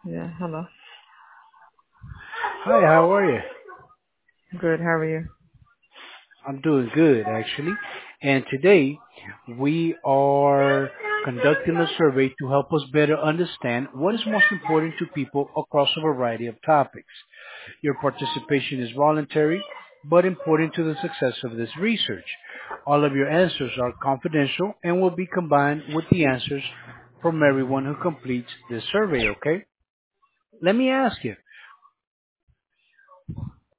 Yeah, hello. Hi, how are you? Good, how are you? I'm doing good, actually. And today we are conducting a survey to help us better understand what is most important to people across a variety of topics. Your participation is voluntary, but important to the success of this research. All of your answers are confidential and will be combined with the answers from everyone who completes this survey, okay? Let me ask you,